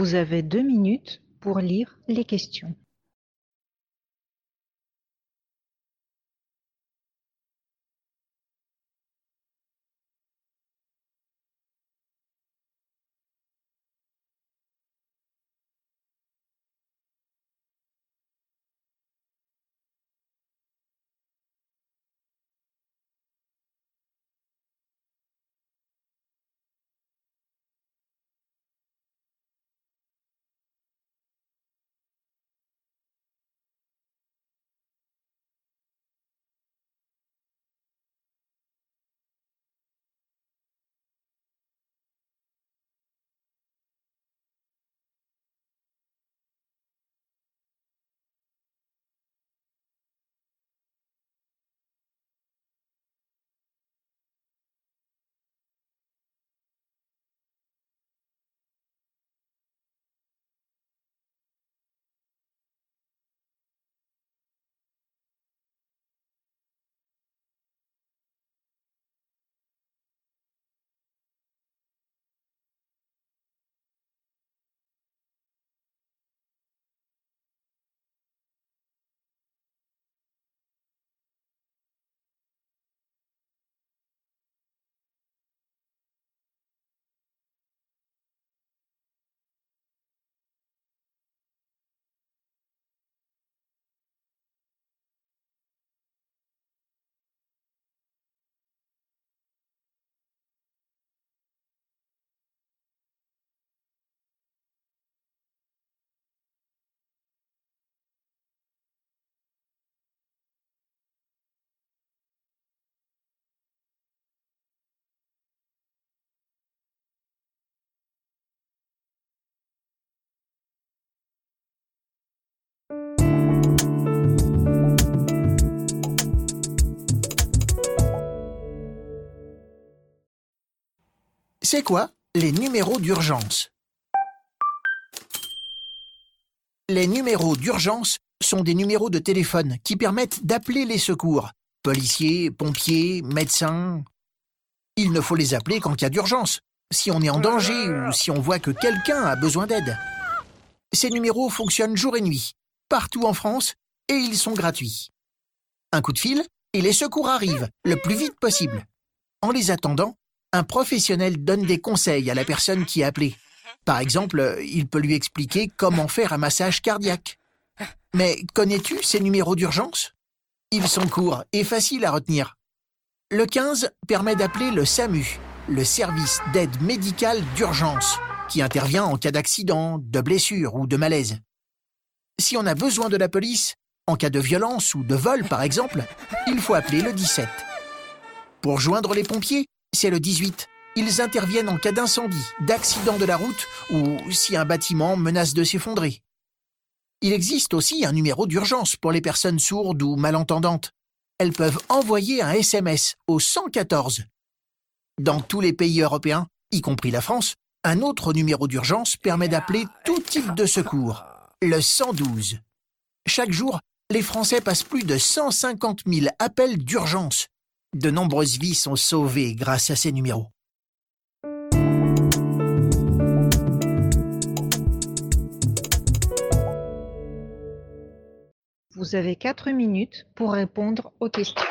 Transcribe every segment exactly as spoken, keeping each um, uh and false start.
Vous avez deux minutes pour lire les questions. C'est quoi les numéros d'urgence? Les numéros d'urgence sont des numéros de téléphone qui permettent d'appeler les secours. Policiers, pompiers, médecins. Il ne faut les appeler qu'en cas d'urgence, si on est en danger ou si on voit que quelqu'un a besoin d'aide. Ces numéros fonctionnent jour et nuit, partout en France, et ils sont gratuits. Un coup de fil, et les secours arrivent le plus vite possible. En les attendant, un professionnel donne des conseils à la personne qui a appelé. Par exemple, il peut lui expliquer comment faire un massage cardiaque. Mais connais-tu ces numéros d'urgence? Ils sont courts et faciles à retenir. Le quinze permet d'appeler le SAMU, le service d'aide médicale d'urgence, qui intervient en cas d'accident, de blessure ou de malaise. Si on a besoin de la police, en cas de violence ou de vol par exemple, il faut appeler le dix-sept. Pour joindre les pompiers, c'est le dix-huit. Ils interviennent en cas d'incendie, d'accident de la route ou si un bâtiment menace de s'effondrer. Il existe aussi un numéro d'urgence pour les personnes sourdes ou malentendantes. Elles peuvent envoyer un S M S au cent quatorze. Dans tous les pays européens, y compris la France, un autre numéro d'urgence permet d'appeler tout type de secours, le cent douze. Chaque jour, les Français passent plus de cent cinquante mille appels d'urgence. De nombreuses vies sont sauvées grâce à ces numéros. Vous avez quatre minutes pour répondre aux questions.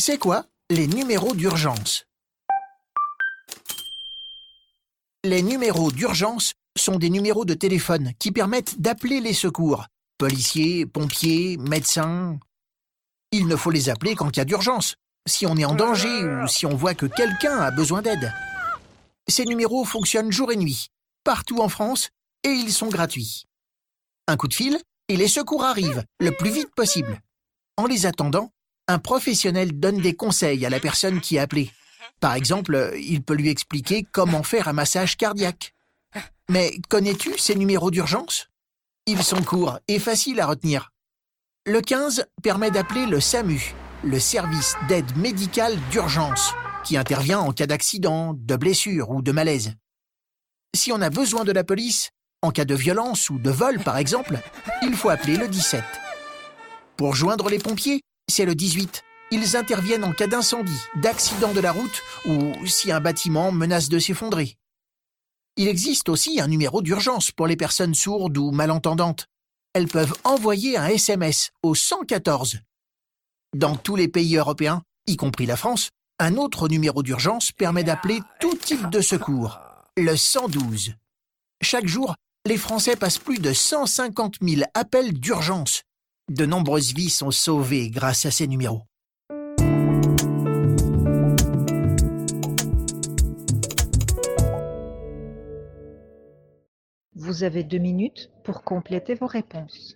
C'est quoi les numéros d'urgence? Les numéros d'urgence sont des numéros de téléphone qui permettent d'appeler les secours. Policiers, pompiers, médecins. Il ne faut les appeler qu'en cas d'urgence, si on est en danger ou si on voit que quelqu'un a besoin d'aide. Ces numéros fonctionnent jour et nuit, partout en France, et ils sont gratuits. Un coup de fil et les secours arrivent le plus vite possible. En les attendant, un professionnel donne des conseils à la personne qui a appelé. Par exemple, il peut lui expliquer comment faire un massage cardiaque. Mais connais-tu ces numéros d'urgence? Ils sont courts et faciles à retenir. Le quinze permet d'appeler le SAMU, le service d'aide médicale d'urgence, qui intervient en cas d'accident, de blessure ou de malaise. Si on a besoin de la police, en cas de violence ou de vol par exemple, il faut appeler le dix-sept. Pour joindre les pompiers, c'est le dix-huit. Ils interviennent en cas d'incendie, d'accident de la route ou si un bâtiment menace de s'effondrer. Il existe aussi un numéro d'urgence pour les personnes sourdes ou malentendantes. Elles peuvent envoyer un S M S au cent quatorze. Dans tous les pays européens, y compris la France, un autre numéro d'urgence permet d'appeler tout type de secours, le cent douze. Chaque jour, les Français passent plus de cent cinquante mille appels d'urgence. De nombreuses vies sont sauvées grâce à ces numéros. Vous avez deux minutes pour compléter vos réponses.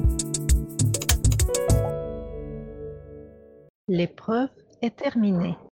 L'épreuve est terminée.